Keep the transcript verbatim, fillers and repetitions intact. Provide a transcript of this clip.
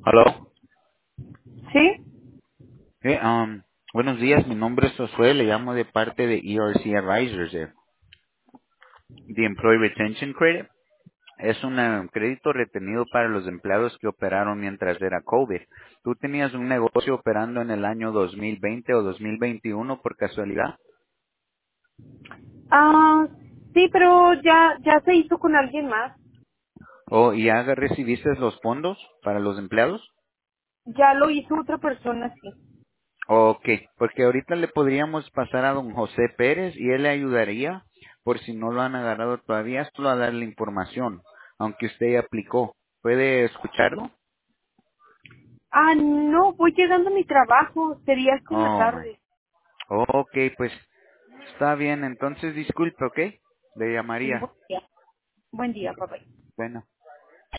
Aló. ¿Sí? Eh, um, buenos días, mi nombre es Josué, le llamo de parte de E R C Advisors, eh, The Employee Retention Credit. Es un eh, crédito retenido para los empleados que operaron mientras era COVID. ¿Tú tenías un negocio operando en el año dos mil veinte o dos mil veintiuno por casualidad? Ah, sí, pero ya, ya se hizo con alguien más. ¿O ya recibiste los fondos para los empleados? Ya lo hizo otra persona, sí. Ok, porque ahorita le podríamos pasar a don José Pérez y él le ayudaría, por si no lo han agarrado todavía, solo a darle información, aunque usted ya aplicó. ¿Puede escucharlo? Ah, no, voy llegando a mi trabajo. Sería hasta en la Oh, my. tarde. Ok, pues está bien, entonces disculpe, ¿ok? Le Sí, llamaría. buen día. Buen día, papá. Bueno.